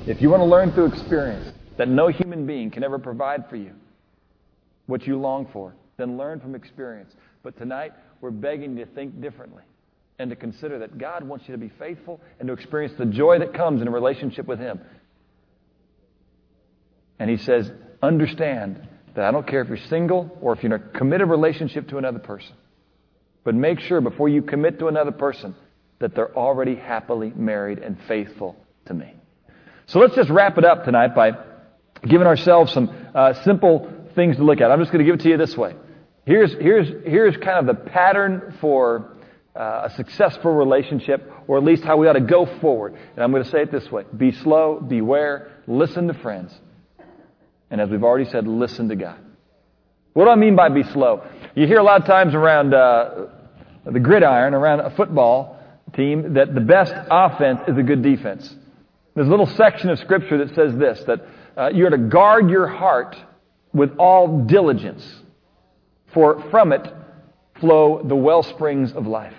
If you want to learn through experience that no human being can ever provide for you what you long for, then learn from experience. But tonight, we're begging you to think differently and to consider that God wants you to be faithful and to experience the joy that comes in a relationship with Him. And He says, understand that I don't care if you're single or if you're in a committed relationship to another person, but make sure before you commit to another person that they're already happily married and faithful to me. So let's just wrap it up tonight by giving ourselves some simple things to look at. I'm just going to give it to you this way. Here's kind of the pattern for a successful relationship, or at least how we ought to go forward. And I'm going to say it this way. Be slow, beware, listen to friends. And as we've already said, listen to God. What do I mean by be slow? You hear a lot of times around the gridiron, around a football team, that the best offense is a good defense. There's a little section of Scripture that says this, that you're to guard your heart with all diligence, for from it flow the well springs of life.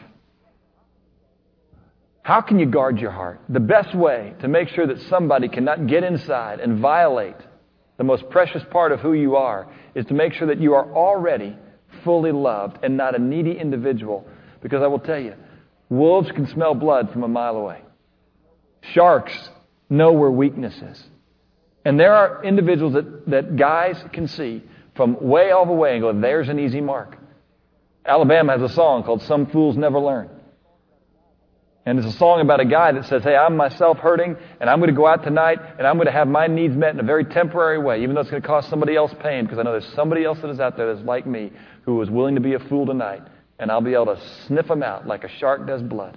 How can you guard your heart? The best way to make sure that somebody cannot get inside and violate the most precious part of who you are is to make sure that you are already fully loved and not a needy individual. Because I will tell you, wolves can smell blood from a mile away. Sharks know where weakness is. And there are individuals that guys can see from way all the way and go, there's an easy mark. Alabama has a song called Some Fools Never Learn. And it's a song about a guy that says, hey, I'm myself hurting, and I'm going to go out tonight, and I'm going to have my needs met in a very temporary way, even though it's going to cost somebody else pain, because I know there's somebody else that is out there that's like me who is willing to be a fool tonight, and I'll be able to sniff them out like a shark does blood.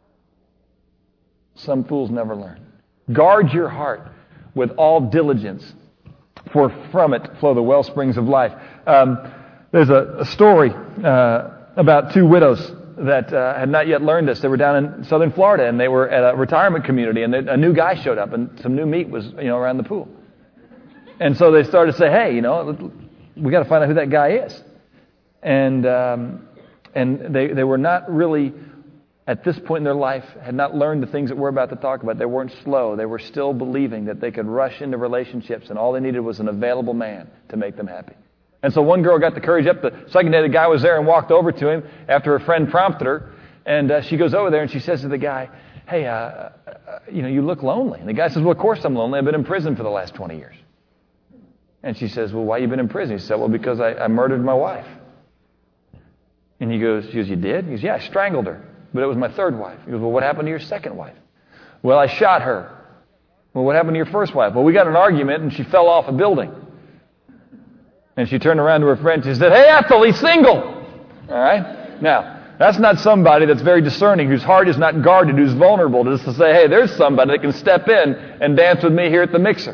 Some fools never learn. Guard your heart with all diligence, for from it flow the well springs of life. There's a story about two widows that had not yet learned this. They were down in southern Florida, and they were at a retirement community, and a new guy showed up, and some new meat was around the pool. And so they started to say, hey, we got to find out who that guy is. And they were not really, at this point in their life, had not learned the things that we're about to talk about. They weren't slow. They were still believing that they could rush into relationships, and all they needed was an available man to make them happy. And so one girl got the courage up. The second day, the guy was there and walked over to him after her friend prompted her. And she goes over there and she says to the guy, hey, you look lonely. And the guy says, well, of course I'm lonely. I've been in prison for the last 20 years. And she says, well, why you been in prison? He said, well, because I murdered my wife. And she goes, you did? He goes, yeah, I strangled her. But it was my third wife. He goes, well, what happened to your second wife? Well, I shot her. Well, what happened to your first wife? Well, we got in an argument and she fell off a building. And she turned around to her friend. She said, hey, Ethel, he's single. All right? Now, that's not somebody that's very discerning, whose heart is not guarded, who's vulnerable, just to say, hey, there's somebody that can step in and dance with me here at the mixer.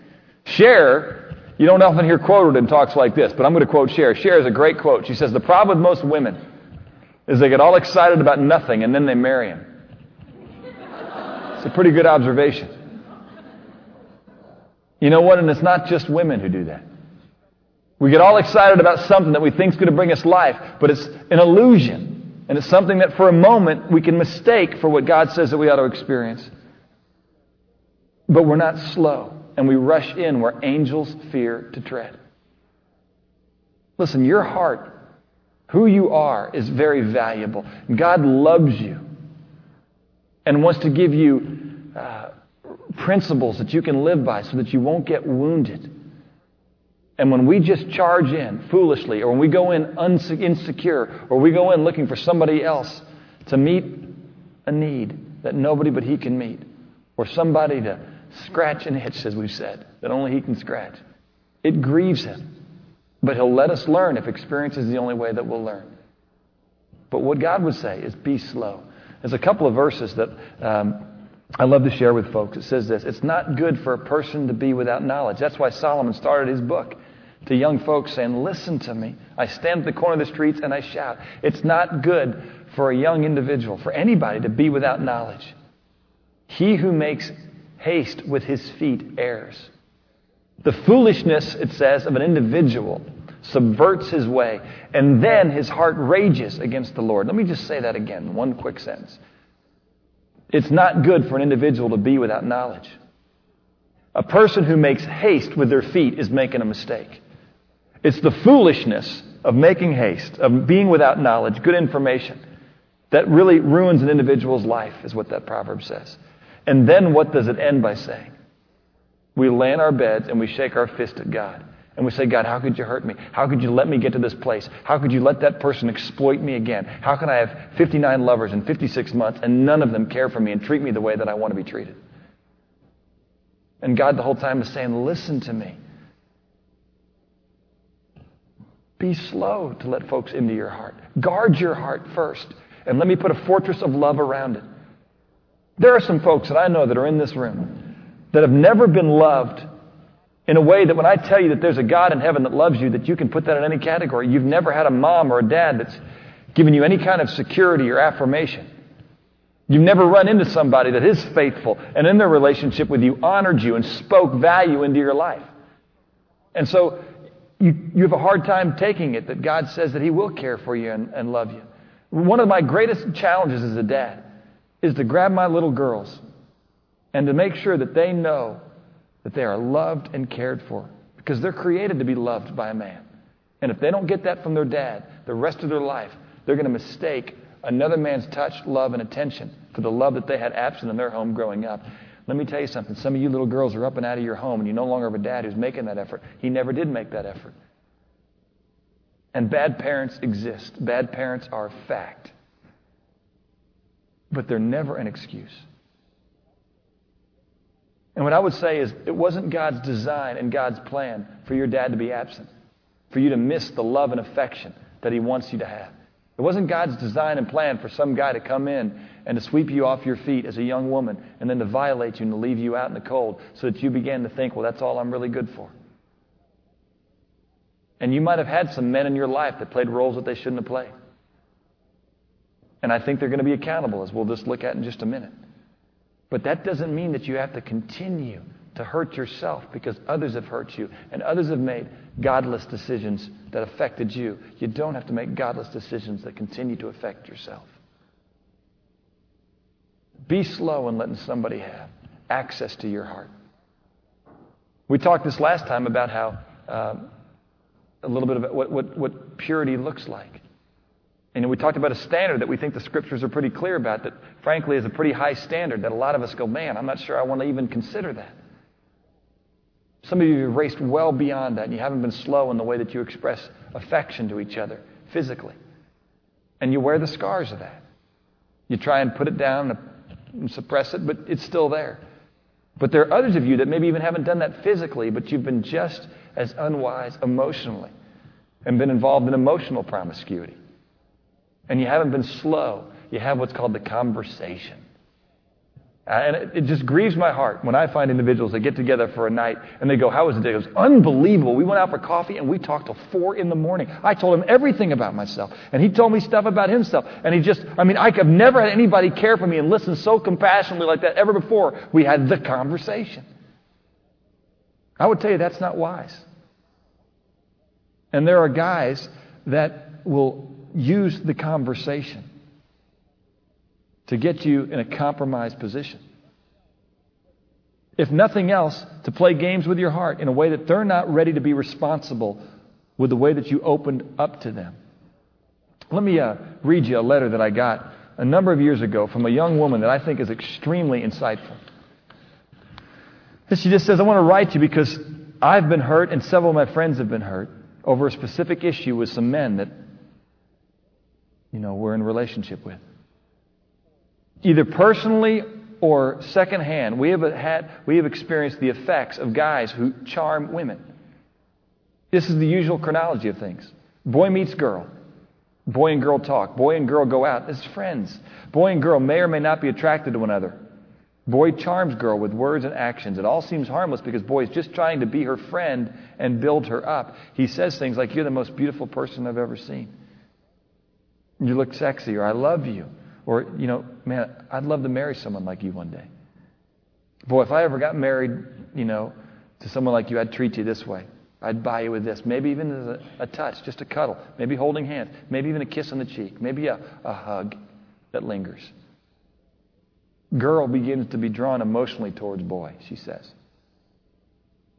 Cher, you don't often hear quoted in talks like this, but I'm going to quote Cher. Cher is a great quote. She says, the problem with most women is they get all excited about nothing and then they marry him. It's a pretty good observation. You know what? And it's not just women who do that. We get all excited about something that we think is going to bring us life, but it's an illusion. And it's something that for a moment we can mistake for what God says that we ought to experience. But we're not slow, and we rush in where angels fear to tread. Listen, your heart, who you are, is very valuable. God loves you and wants to give you principles that you can live by so that you won't get wounded. And when we just charge in foolishly, or when we go in insecure, or we go in looking for somebody else to meet a need that nobody but He can meet, or somebody to scratch an itch, as we've said, that only He can scratch, it grieves Him. But He'll let us learn if experience is the only way that we'll learn. But what God would say is be slow. There's a couple of verses that I love to share with folks. It says this: it's not good for a person to be without knowledge. That's why Solomon started his book to young folks saying, listen to me. I stand at the corner of the streets and I shout. It's not good for a young individual, for anybody, to be without knowledge. He who makes haste with his feet errs. The foolishness, it says, of an individual subverts his way, and then his heart rages against the Lord. Let me just say that again, one quick sentence. It's not good for an individual to be without knowledge. A person who makes haste with their feet is making a mistake. It's the foolishness of making haste, of being without knowledge, good information, that really ruins an individual's life, is what that proverb says. And then what does it end by saying? We lay in our beds and we shake our fist at God. And we say, God, how could you hurt me? How could you let me get to this place? How could you let that person exploit me again? How can I have 59 lovers in 56 months and none of them care for me and treat me the way that I want to be treated? And God the whole time is saying, listen to me. Be slow to let folks into your heart. Guard your heart first. And let me put a fortress of love around it. There are some folks that I know that are in this room that have never been loved in a way that when I tell you that there's a God in heaven that loves you, that you can put that in any category. You've never had a mom or a dad that's given you any kind of security or affirmation. You've never run into somebody that is faithful and in their relationship with you honored you and spoke value into your life. And so you have a hard time taking it that God says that He will care for you and love you. One of my greatest challenges as a dad is to grab my little girls and to make sure that they know that they are loved and cared for, because they're created to be loved by a man. And if they don't get that from their dad the rest of their life, they're going to mistake another man's touch, love, and attention for the love that they had absent in their home growing up. Let me tell you something. Some of you little girls are up and out of your home, and you no longer have a dad who's making that effort. He never did make that effort. And bad parents exist. Bad parents are a fact. But they're never an excuse. And what I would say is, it wasn't God's design and God's plan for your dad to be absent, for you to miss the love and affection that He wants you to have. It wasn't God's design and plan for some guy to come in and to sweep you off your feet as a young woman and then to violate you and to leave you out in the cold so that you began to think, well, that's all I'm really good for. And you might have had some men in your life that played roles that they shouldn't have played. And I think they're going to be accountable, as we'll just look at in just a minute. But that doesn't mean that you have to continue to hurt yourself because others have hurt you and others have made godless decisions that affected you. You don't have to make godless decisions that continue to affect yourself. Be slow in letting somebody have access to your heart. We talked this last time about how a little bit about what purity looks like. And we talked about a standard that we think the Scriptures are pretty clear about, that frankly is a pretty high standard that a lot of us go, man, I'm not sure I want to even consider that. Some of you have raced well beyond that, and you haven't been slow in the way that you express affection to each other physically. And you wear the scars of that. You try and put it down and suppress it, but it's still there. But there are others of you that maybe even haven't done that physically, but you've been just as unwise emotionally and been involved in emotional promiscuity. And you haven't been slow. You have what's called the conversation. And it just grieves my heart when I find individuals that get together for a night and they go, how was the day? It was unbelievable. We went out for coffee and we talked till 4 a.m. I told him everything about myself. And he told me stuff about himself. And I've never had anybody care for me and listen so compassionately like that ever before. We had the conversation. I would tell you that's not wise. And there are guys that will use the conversation to get you in a compromised position. If nothing else, to play games with your heart in a way that they're not ready to be responsible with the way that you opened up to them. Let me read you a letter that I got a number of years ago from a young woman that I think is extremely insightful. And she just says, I want to write you because I've been hurt and several of my friends have been hurt over a specific issue with some men that we're in a relationship with. Either personally or secondhand, we have experienced the effects of guys who charm women. This is the usual chronology of things. Boy meets girl. Boy and girl talk. Boy and girl go out as friends. Boy and girl may or may not be attracted to one another. Boy charms girl with words and actions. It all seems harmless because boy is just trying to be her friend and build her up. He says things like, you're the most beautiful person I've ever seen. You look sexy, or I love you. Or, man, I'd love to marry someone like you one day. Boy, if I ever got married, to someone like you, I'd treat you this way. I'd buy you with this. Maybe even as a touch, just a cuddle. Maybe holding hands. Maybe even a kiss on the cheek. Maybe a hug that lingers. Girl begins to be drawn emotionally towards boy, she says.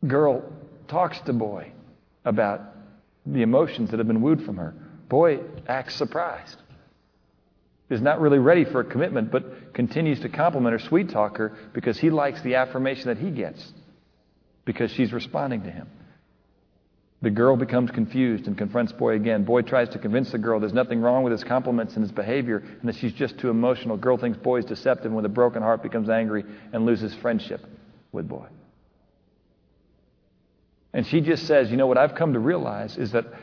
girl talks to boy about the emotions that have been wooed from her. Boy acts surprised. Is not really ready for a commitment, but continues to compliment her, sweet talk her, because he likes the affirmation that he gets, because she's responding to him. The girl becomes confused and confronts boy again. Boy tries to convince the girl there's nothing wrong with his compliments and his behavior, and that she's just too emotional. Girl thinks boy is deceptive, and with a broken heart becomes angry and loses friendship with boy. And she just says, you know, what I've come to realize is that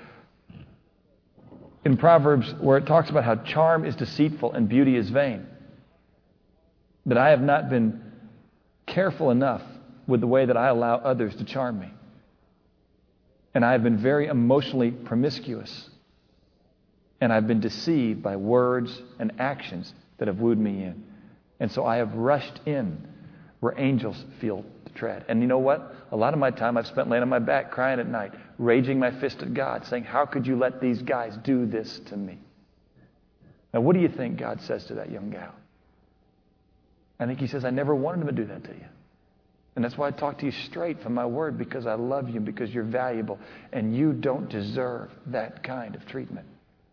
in Proverbs, where it talks about how charm is deceitful and beauty is vain, that I have not been careful enough with the way that I allow others to charm me. And I have been very emotionally promiscuous. And I've been deceived by words and actions that have wooed me in. And so I have rushed in where angels feel to tread. And you know what? A lot of my time I've spent laying on my back crying at night, raging my fist at God, saying, how could you let these guys do this to me? Now, what do you think God says to that young gal? I think he says, I never wanted him to do that to you. And that's why I talk to you straight from my word, because I love you, because you're valuable, and you don't deserve that kind of treatment.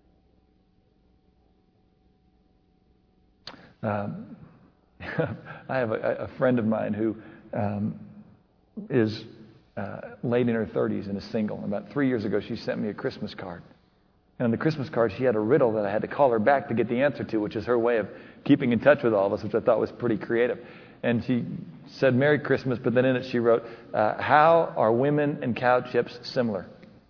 I have a friend of mine who is late in her 30s and is single. About 3 years ago, she sent me a Christmas card. And on the Christmas card, she had a riddle that I had to call her back to get the answer to, which is her way of keeping in touch with all of us, which I thought was pretty creative. And she said, Merry Christmas, but then in it she wrote, how are women and cow chips similar?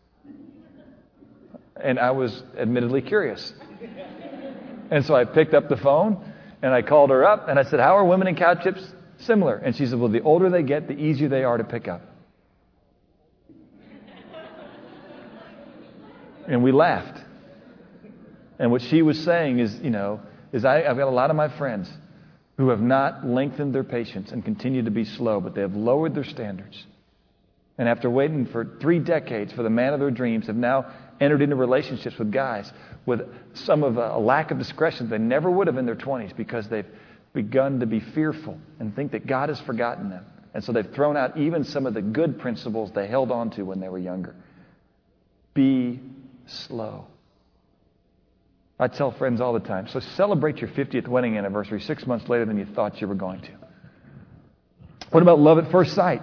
And I was admittedly curious. And so I picked up the phone, and I called her up, and I said, how are women and cow chips similar? And she said, well, the older they get, the easier they are to pick up. And we laughed. And what she was saying is, I've got a lot of my friends who have not lengthened their patience and continue to be slow, but they have lowered their standards. And after waiting for 3 decades for the man of their dreams, have now entered into relationships with guys with some of a lack of discretion they never would have in their 20s, because they've begun to be fearful and think that God has forgotten them. And so they've thrown out even some of the good principles they held on to when they were younger. Be slow. I tell friends all the time, so celebrate your 50th wedding anniversary 6 months later than you thought you were going to. What about love at first sight?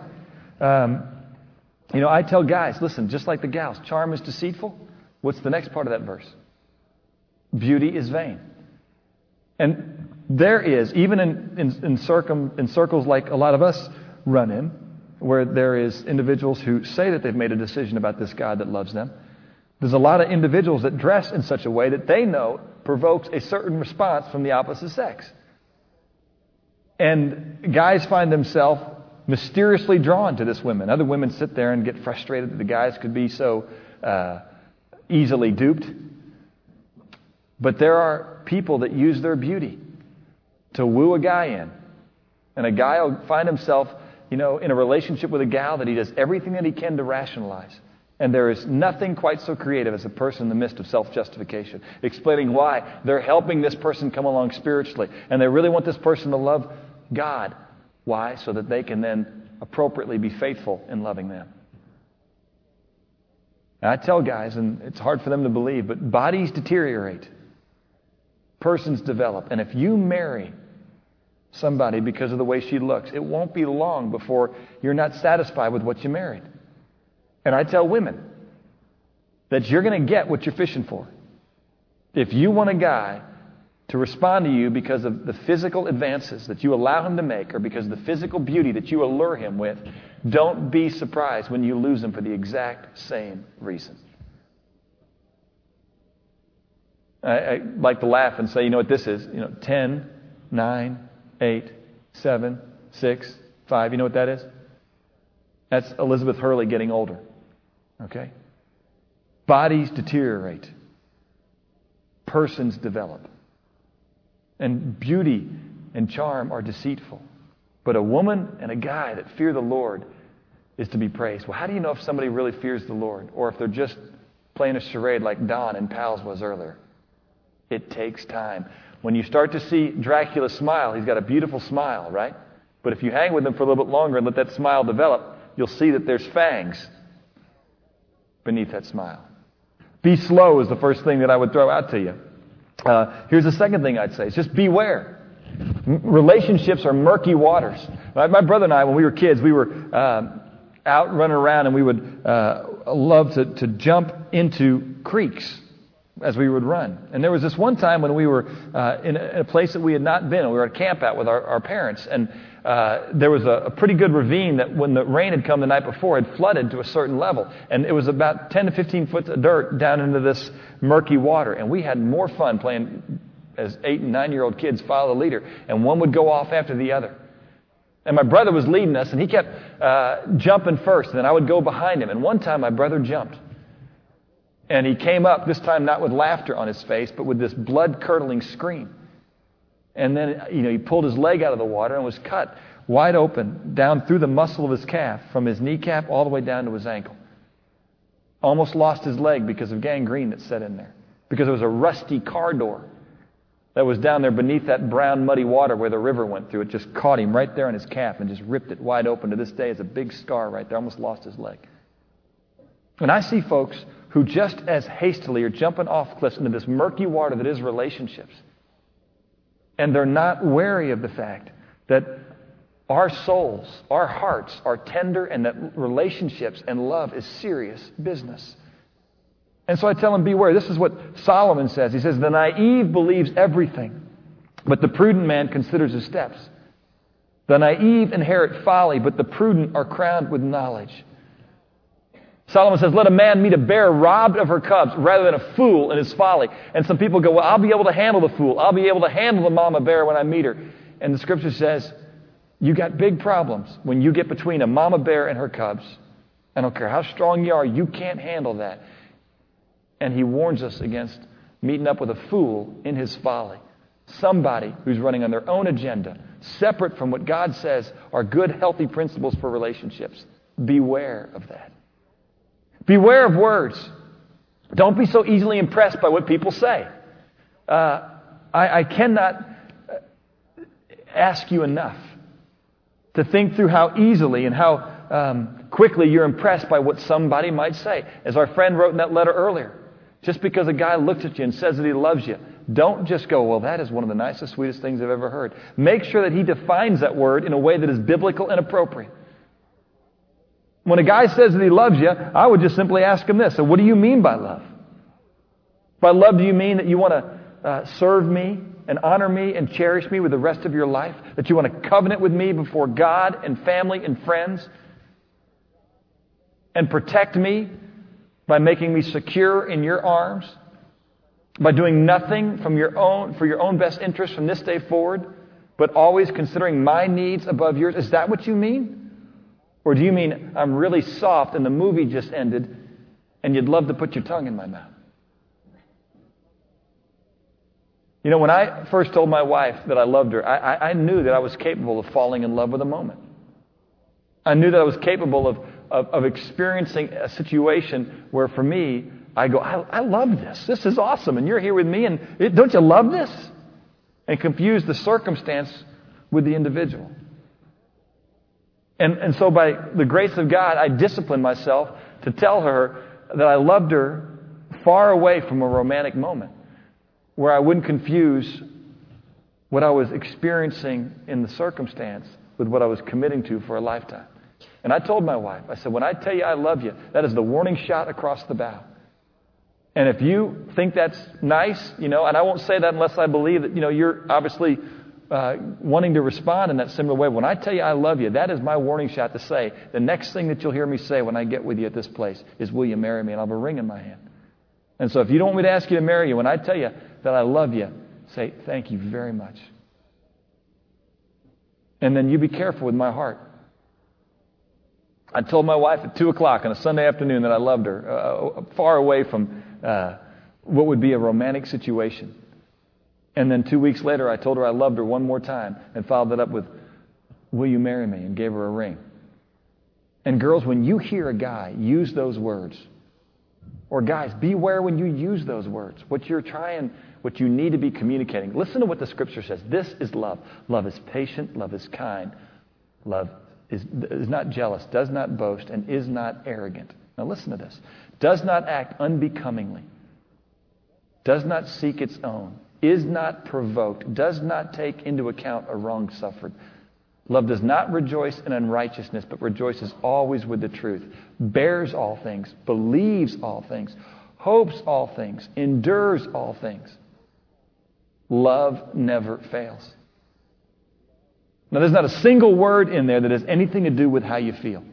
I tell guys, listen, just like the gals, charm is deceitful. What's the next part of that verse? Beauty is vain. And there is, even in circles like a lot of us run in, where there is individuals who say that they've made a decision about this God that loves them. There's a lot of individuals that dress in such a way that they know provokes a certain response from the opposite sex. And guys find themselves mysteriously drawn to this women. Other women sit there and get frustrated that the guys could be so easily duped. But there are people that use their beauty to woo a guy in. And a guy will find himself, in a relationship with a gal that he does everything that he can to rationalize. And there is nothing quite so creative as a person in the midst of self-justification, explaining why they're helping this person come along spiritually. And they really want this person to love God. Why? So that they can then appropriately be faithful in loving them. And I tell guys, and it's hard for them to believe, but bodies deteriorate. Persons develop. And if you marry somebody because of the way she looks, it won't be long before you're not satisfied with what you married. And I tell women that you're going to get what you're fishing for. If you want a guy to respond to you because of the physical advances that you allow him to make, or because of the physical beauty that you allure him with, don't be surprised when you lose him for the exact same reason. I like to laugh and say, you know what this is? 10, 9, 8, 7, 6, 5. You know what that is? That's Elizabeth Hurley getting older. Okay? Bodies deteriorate. Persons develop. And beauty and charm are deceitful. But a woman and a guy that fear the Lord is to be praised. Well, how do you know if somebody really fears the Lord? Or if they're just playing a charade like Don and Pals was earlier? It takes time. When you start to see Dracula smile, he's got a beautiful smile, right? But if you hang with him for a little bit longer and let that smile develop, you'll see that there's fangs beneath that smile. Be slow is the first thing that I would throw out to you. Here's the second thing I'd say. It's just beware. Relationships are murky waters. My brother and I, when we were kids, we were out running around, and we would love to jump into creeks as we would run. And there was this one time when we were in a place that we had not been. We were at a camp out with our parents, and there was a pretty good ravine that when the rain had come the night before had flooded to a certain level. And it was about 10 to 15 foot of dirt down into this murky water. And we had more fun playing as 8 and 9-year-old kids follow the leader. And one would go off after the other. And my brother was leading us, and he kept jumping first. And then I would go behind him. And one time my brother jumped. And he came up, this time not with laughter on his face, but with this blood-curdling scream. And then, he pulled his leg out of the water and was cut wide open down through the muscle of his calf, from his kneecap all the way down to his ankle. Almost lost his leg because of gangrene that set in there. Because there was a rusty car door that was down there beneath that brown, muddy water where the river went through. It just caught him right there on his calf and just ripped it wide open. To this day, it's a big scar right there. Almost lost his leg. And I see folks who just as hastily are jumping off cliffs into this murky water that is relationships. And they're not wary of the fact that our souls, our hearts are tender, and that relationships and love is serious business. And so I tell them, beware. This is what Solomon says. He says, the naive believes everything, but the prudent man considers his steps. The naive inherit folly, but the prudent are crowned with knowledge. Solomon says, let a man meet a bear robbed of her cubs rather than a fool in his folly. And some people go, well, I'll be able to handle the fool. I'll be able to handle the mama bear when I meet her. And the scripture says, you got big problems when you get between a mama bear and her cubs. I don't care how strong you are, you can't handle that. And he warns us against meeting up with a fool in his folly. Somebody who's running on their own agenda, separate from what God says are good, healthy principles for relationships. Beware of that. Beware of words. Don't be so easily impressed by what people say. I cannot ask you enough to think through how easily and how quickly you're impressed by what somebody might say. As our friend wrote in that letter earlier, just because a guy looks at you and says that he loves you, don't just go, well, that is one of the nicest, sweetest things I've ever heard. Make sure that he defines that word in a way that is biblical and appropriate. When a guy says that he loves you, I would just simply ask him this. So what do you mean by love? By love, do you mean that you want to serve me and honor me and cherish me with the rest of your life? That you want to covenant with me before God and family and friends? And protect me by making me secure in your arms? By doing nothing for your own best interest from this day forward, but always considering my needs above yours? Is that what you mean? Or do you mean I'm really soft and the movie just ended and you'd love to put your tongue in my mouth? When I first told my wife that I loved her, I knew that I was capable of falling in love with a moment. I knew that I was capable of experiencing a situation where for me, I go, I love this. This is awesome. And you're here with me. And don't you love this? And confuse the circumstance with the individual. And so by the grace of God, I disciplined myself to tell her that I loved her far away from a romantic moment, where I wouldn't confuse what I was experiencing in the circumstance with what I was committing to for a lifetime. And I told my wife, I said, when I tell you I love you, that is the warning shot across the bow. And if you think that's nice, and I won't say that unless I believe that, you're obviously wanting to respond in that similar way. When I tell you I love you, that is my warning shot to say, the next thing that you'll hear me say when I get with you at this place is, will you marry me? And I'll have a ring in my hand. And so if you don't want me to ask you to marry you, when I tell you that I love you, say, thank you very much. And then you be careful with my heart. I told my wife at 2 o'clock on a Sunday afternoon that I loved her, far away from what would be a romantic situation. And then 2 weeks later, I told her I loved her one more time and followed it up with, will you marry me? And gave her a ring. And girls, when you hear a guy use those words, or guys, beware when you use those words, what you need to be communicating. Listen to what the scripture says. This is love. Love is patient. Love is kind. Love is not jealous, does not boast, and is not arrogant. Now listen to this. Does not act unbecomingly, does not seek its own, is not provoked, does not take into account a wrong suffered. Love does not rejoice in unrighteousness, but rejoices always with the truth, bears all things, believes all things, hopes all things, endures all things. Love never fails. Now, there's not a single word in there that has anything to do with how you feel.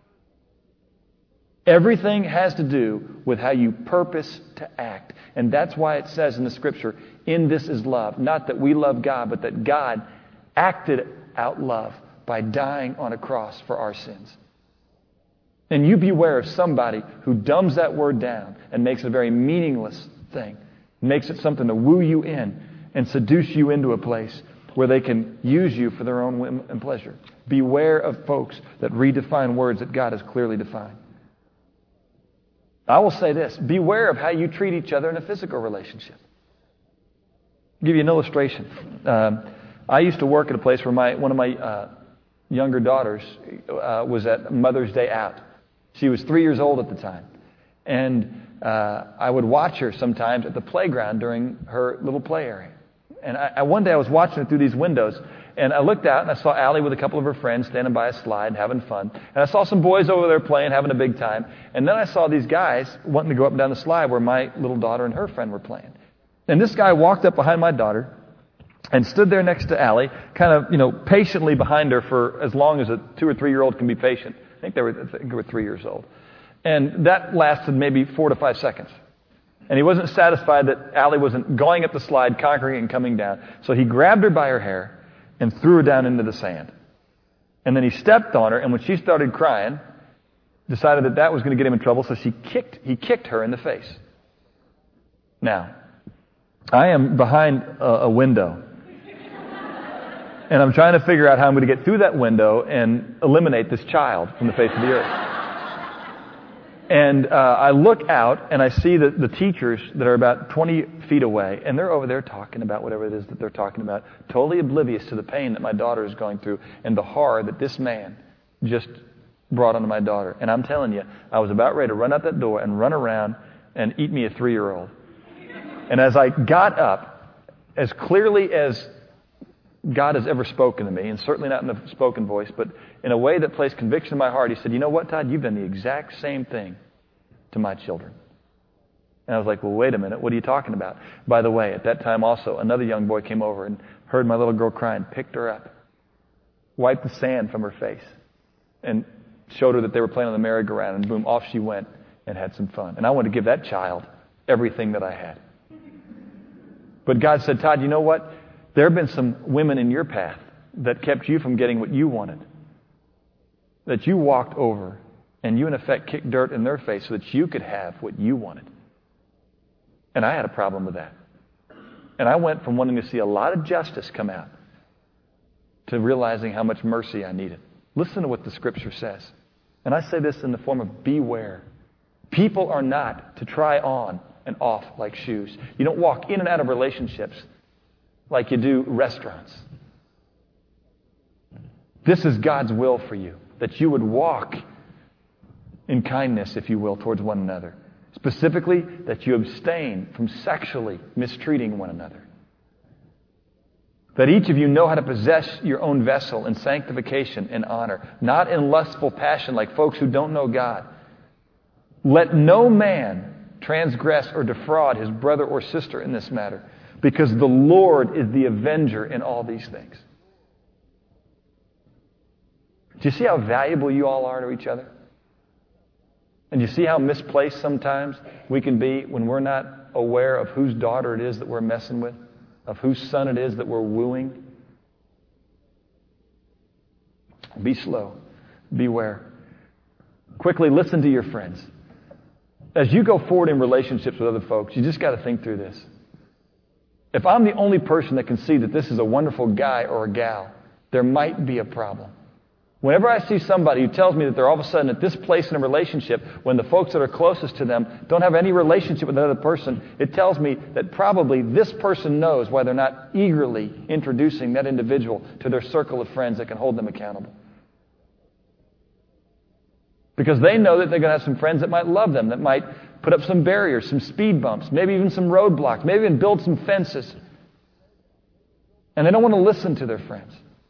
Everything has to do with how you purpose to act. And that's why it says in the Scripture, in this is love. Not that we love God, but that God acted out love by dying on a cross for our sins. And you beware of somebody who dumbs that word down and makes it a very meaningless thing. Makes it something to woo you in and seduce you into a place where they can use you for their own whim and pleasure. Beware of folks that redefine words that God has clearly defined. I will say this. Beware of how you treat each other in a physical relationship. I'll give you an illustration. I used to work at a place where one of my younger daughters was at Mother's Day out. She was 3 years old at the time. And I would watch her sometimes at the playground during her little play area. And one day I was watching her through these windows, and I looked out and I saw Allie with a couple of her friends standing by a slide and having fun. And I saw some boys over there playing, having a big time. And then I saw these guys wanting to go up and down the slide where my little daughter and her friend were playing. And this guy walked up behind my daughter and stood there next to Allie, kind of, patiently behind her for as long as a 2 or 3 year old can be patient. I think they were 3 years old. And that lasted maybe 4 to 5 seconds. And he wasn't satisfied that Allie wasn't going up the slide, conquering it, and coming down. So he grabbed her by her hair and threw her down into the sand. And then he stepped on her, and when she started crying, decided that was going to get him in trouble, so he kicked her in the face. Now, I am behind a window. And I'm trying to figure out how I'm going to get through that window and eliminate this child from the face of the earth. And I look out and I see the teachers that are about 20 feet away, and they're over there talking about whatever it is that they're talking about, totally oblivious to the pain that my daughter is going through and the horror that this man just brought onto my daughter. And I'm telling you, I was about ready to run out that door and run around and eat me a 3-year-old. And as I got up, as clearly as God has ever spoken to me, and certainly not in a spoken voice, but in a way that placed conviction in my heart, he said, "You know what, Todd? You've done the exact same thing to my children." And I was like, "Well, wait a minute. What are you talking about?" By the way, at that time also, another young boy came over and heard my little girl crying, picked her up, wiped the sand from her face, and showed her that they were playing on the merry-go-round, and boom, off she went and had some fun. And I wanted to give that child everything that I had. But God said, "Todd, you know what? There have been some women in your path that kept you from getting what you wanted. That you walked over and you, in effect, kicked dirt in their face so that you could have what you wanted." And I had a problem with that. And I went from wanting to see a lot of justice come out to realizing how much mercy I needed. Listen to what the Scripture says. And I say this in the form of beware. People are not to try on and off like shoes. You don't walk in and out of relationships like you do restaurants. This is God's will for you, that you would walk in kindness, if you will, towards one another. Specifically, that you abstain from sexually mistreating one another. That each of you know how to possess your own vessel in sanctification and honor, not in lustful passion like folks who don't know God. Let no man transgress or defraud his brother or sister in this matter, because the Lord is the avenger in all these things. Do you see how valuable you all are to each other? And you see how misplaced sometimes we can be when we're not aware of whose daughter it is that we're messing with, of whose son it is that we're wooing? Be slow. Beware. Quickly listen to your friends. As you go forward in relationships with other folks, you just got to think through this. If I'm the only person that can see that this is a wonderful guy or a gal, there might be a problem. Whenever I see somebody who tells me that they're all of a sudden at this place in a relationship when the folks that are closest to them don't have any relationship with another person, it tells me that probably this person knows why they're not eagerly introducing that individual to their circle of friends that can hold them accountable. Because they know that they're going to have some friends that might love them, that might put up some barriers, some speed bumps, maybe even some roadblocks, maybe even build some fences. And they don't want to listen to their friends.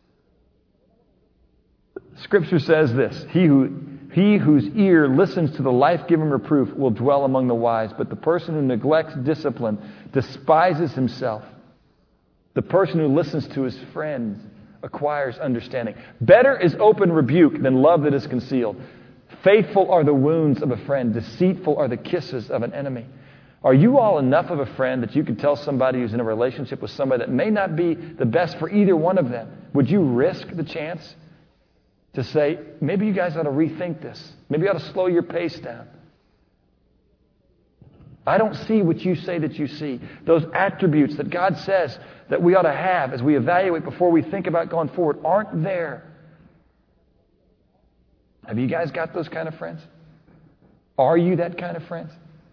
Scripture says this, He whose ear listens to the life-giving reproof will dwell among the wise, but the person who neglects discipline despises himself. The person who listens to his friends acquires understanding. Better is open rebuke than love that is concealed. Faithful are the wounds of a friend. Deceitful are the kisses of an enemy. Are you all enough of a friend that you could tell somebody who's in a relationship with somebody that may not be the best for either one of them? Would you risk the chance to say, maybe you guys ought to rethink this. Maybe you ought to slow your pace down. I don't see what you say that you see. Those attributes that God says that we ought to have as we evaluate before we think about going forward aren't there. Have you guys got those kind of friends? Are you that kind of friends?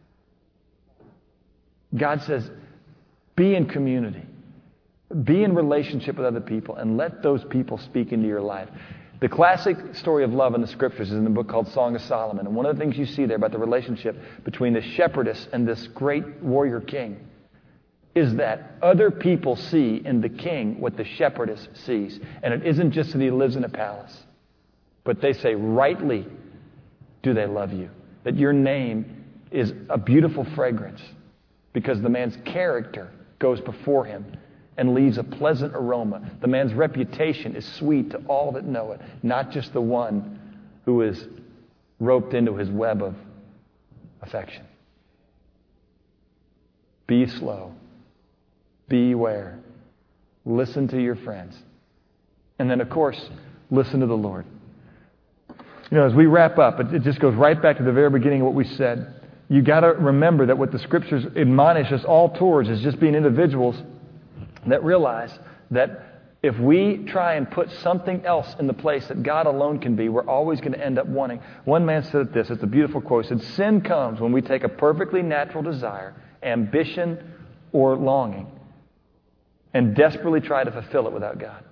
God says, be in community. Be in relationship with other people and let those people speak into your life. The classic story of love in the Scriptures is in the book called Song of Solomon. And one of the things you see there about the relationship between the shepherdess and this great warrior king is that other people see in the king what the shepherdess sees. And it isn't just that he lives in a palace, but they say, rightly do they love you. That your name is a beautiful fragrance because the man's character goes before him and leaves a pleasant aroma. The man's reputation is sweet to all that know it, not just the one who is roped into his web of affection. Be slow. Beware. Listen to your friends. And then, of course, listen to the Lord. You know, as we wrap up, it just goes right back to the very beginning of what we said. You got to remember that what the Scriptures admonish us all towards is just being individuals that realize that if we try and put something else in the place that God alone can be, we're always going to end up wanting. One man said this, it's a beautiful quote, he said, sin comes when we take a perfectly natural desire, ambition, or longing, and desperately try to fulfill it without God.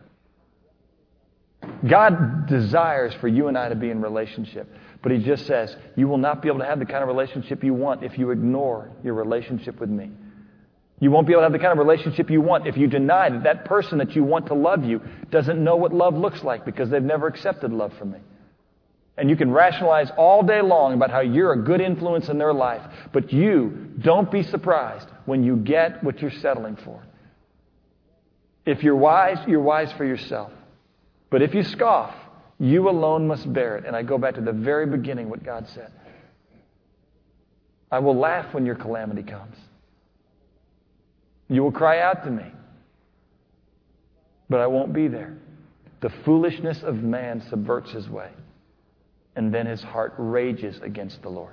God desires for you and I to be in relationship, but He just says, you will not be able to have the kind of relationship you want if you ignore your relationship with me. You won't be able to have the kind of relationship you want if you deny that that person that you want to love you doesn't know what love looks like because they've never accepted love from me. And you can rationalize all day long about how you're a good influence in their life, but you don't be surprised when you get what you're settling for. If you're wise for yourself. But if you scoff, you alone must bear it. And I go back to the very beginning, what God said. I will laugh when your calamity comes. You will cry out to me, but I won't be there. The foolishness of man subverts his way, and then his heart rages against the Lord.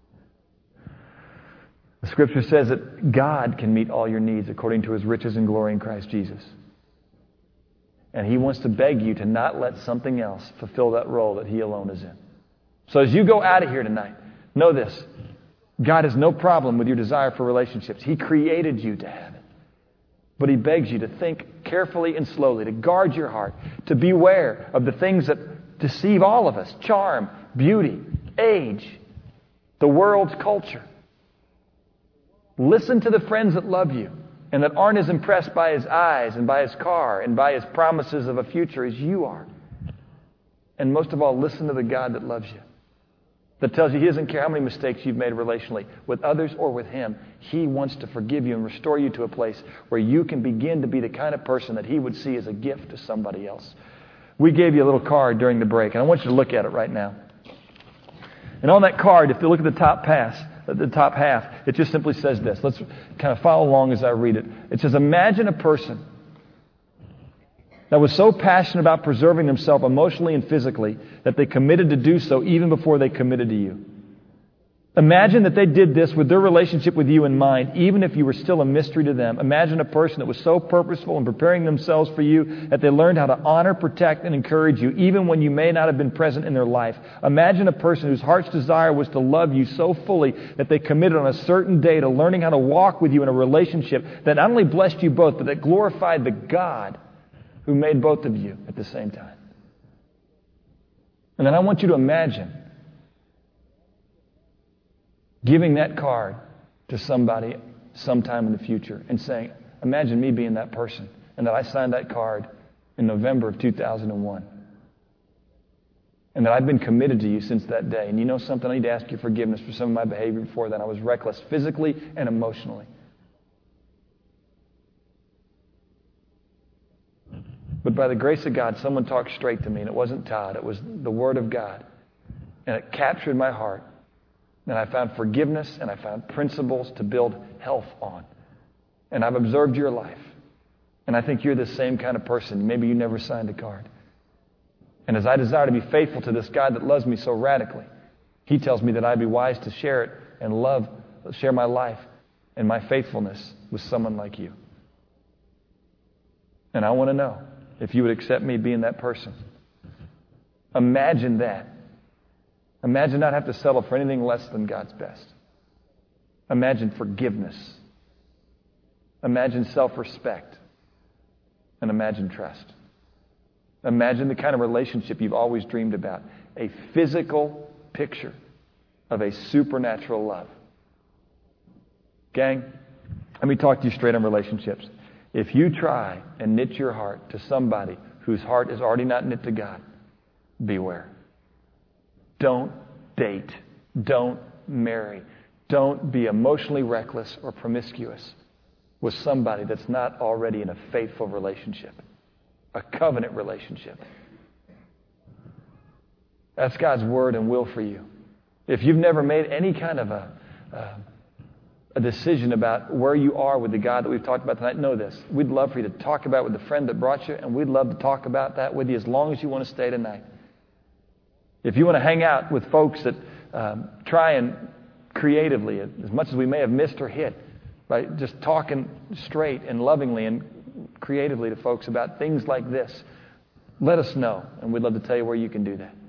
The Scripture says that God can meet all your needs according to His riches and glory in Christ Jesus. And He wants to beg you to not let something else fulfill that role that He alone is in. So as you go out of here tonight, know this. God has no problem with your desire for relationships. He created you to have it. But He begs you to think carefully and slowly, to guard your heart, to beware of the things that deceive all of us. Charm, beauty, age, the world's culture. Listen to the friends that love you and that aren't as impressed by his eyes and by his car and by his promises of a future as you are. And most of all, listen to the God that loves you, that tells you He doesn't care how many mistakes you've made relationally, with others or with Him. He wants to forgive you and restore you to a place where you can begin to be the kind of person that He would see as a gift to somebody else. We gave you a little card during the break, and I want you to look at it right now. And on that card, if you look at the top half, it just simply says this. Let's kind of follow along as I read it. It says, imagine a person that was so passionate about preserving themselves emotionally and physically that they committed to do so even before they committed to you. Imagine that they did this with their relationship with you in mind, even if you were still a mystery to them. Imagine a person that was so purposeful in preparing themselves for you that they learned how to honor, protect, and encourage you, even when you may not have been present in their life. Imagine a person whose heart's desire was to love you so fully that they committed on a certain day to learning how to walk with you in a relationship that not only blessed you both, but that glorified the God who made both of you at the same time. And then I want you to imagine giving that card to somebody sometime in the future and saying, imagine me being that person, and that I signed that card in November of 2001. And that I've been committed to you since that day. And you know something? I need to ask you forgiveness for some of my behavior before then. I was reckless physically and emotionally. But by the grace of God, someone talked straight to me, and it wasn't Todd. It was the Word of God. And it captured my heart. And I found forgiveness, and I found principles to build health on. And I've observed your life. And I think you're the same kind of person. Maybe you never signed a card. And as I desire to be faithful to this God that loves me so radically, He tells me that I'd be wise to share it and share my life and my faithfulness with someone like you. And I want to know if you would accept me being that person. Imagine that. Imagine not have to settle for anything less than God's best. Imagine forgiveness. Imagine self-respect. And imagine trust. Imagine the kind of relationship you've always dreamed about. A physical picture of a supernatural love. Gang, let me talk to you straight on relationships. If you try and knit your heart to somebody whose heart is already not knit to God, beware. Don't date. Don't marry. Don't be emotionally reckless or promiscuous with somebody that's not already in a faithful relationship. A covenant relationship. That's God's word and will for you. If you've never made any kind of a decision about where you are with the God that we've talked about tonight, know this. We'd love for you to talk about it with the friend that brought you, and we'd love to talk about that with you as long as you want to stay tonight. If you want to hang out with folks that try and creatively, as much as we may have missed or hit, by just talking straight and lovingly and creatively to folks about things like this, let us know, and we'd love to tell you where you can do that.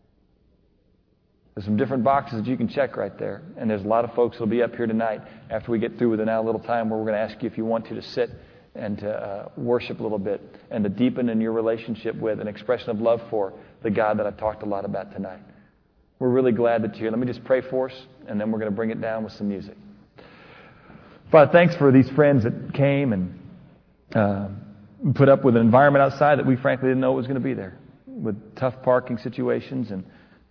There's some different boxes that you can check right there, and there's a lot of folks who will be up here tonight after we get through with it now a little time where we're going to ask you if you want to sit and to worship a little bit and to deepen in your relationship with an expression of love for the God that I've talked a lot about tonight. We're really glad that you're here. Let me just pray for us, and then we're going to bring it down with some music. Father, thanks for these friends that came and put up with an environment outside that we frankly didn't know was going to be there, with tough parking situations and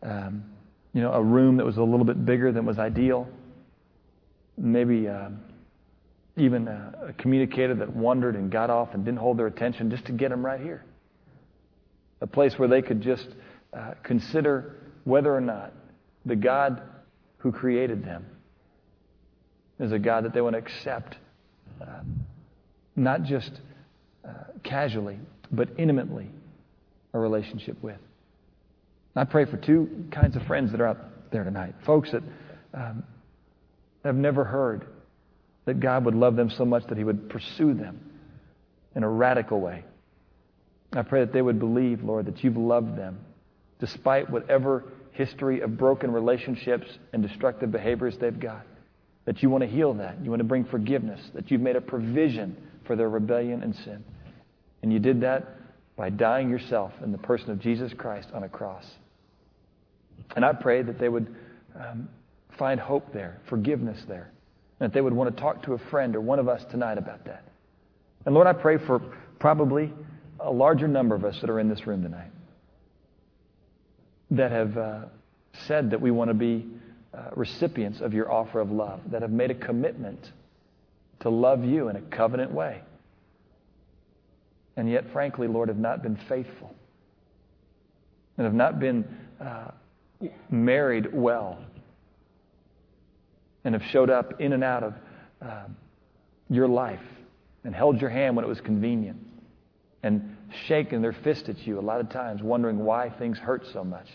a room that was a little bit bigger than was ideal. Maybe even a communicator that wandered and got off and didn't hold their attention just to get them right here. A place where they could just consider whether or not the God who created them is a God that they want to accept, not just casually, but intimately a relationship with. I pray for two kinds of friends that are out there tonight. Folks that have never heard that God would love them so much that He would pursue them in a radical way. I pray that they would believe, Lord, that You've loved them despite whatever history of broken relationships and destructive behaviors they've got. That You want to heal that. You want to bring forgiveness. That You've made a provision for their rebellion and sin. And You did that by dying Yourself in the person of Jesus Christ on a cross. And I pray that they would find hope there, forgiveness there. And that they would want to talk to a friend or one of us tonight about that. And Lord, I pray for probably a larger number of us that are in this room tonight that have said that we want to be recipients of Your offer of love, that have made a commitment to love You in a covenant way. And yet, frankly, Lord, have not been faithful and have not been married well and have showed up in and out of your life and held your hand when it was convenient and shaken their fist at you a lot of times, wondering why things hurt so much.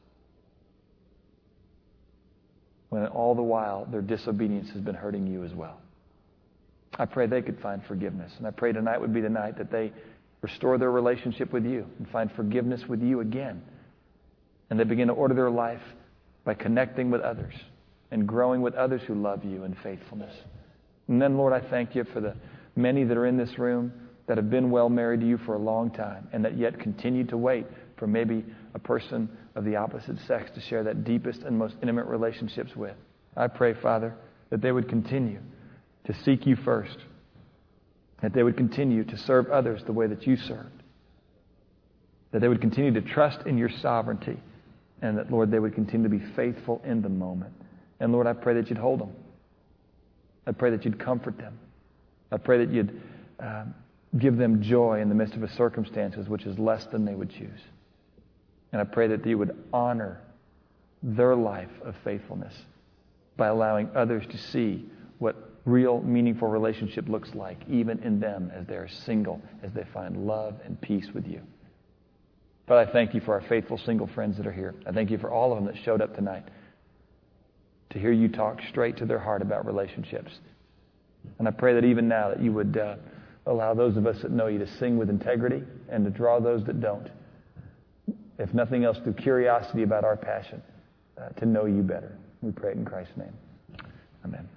When all the while their disobedience has been hurting You as well. I pray they could find forgiveness. And I pray tonight would be the night that they restore their relationship with You and find forgiveness with You again. And they begin to order their life by connecting with others and growing with others who love You in faithfulness. And then, Lord, I thank You for the many that are in this room that have been well married to You for a long time and that yet continue to wait for maybe a person of the opposite sex to share that deepest and most intimate relationships with. I pray, Father, that they would continue to seek you first, that they would continue to serve others the way that you served, that they would continue to trust in your sovereignty, and that, Lord, they would continue to be faithful in the moment. And, Lord, I pray that you'd hold them. I pray that you'd comfort them. I pray that you'd give them joy in the midst of a circumstances which is less than they would choose. And I pray that you would honor their life of faithfulness by allowing others to see what real, meaningful relationship looks like, even in them as they are single, as they find love and peace with you. But I thank you for our faithful single friends that are here. I thank you for all of them that showed up tonight to hear you talk straight to their heart about relationships. And I pray that even now that you would allow those of us that know you to sing with integrity and to draw those that don't, if nothing else, through curiosity about our passion, to know you better. We pray it in Christ's name. Amen.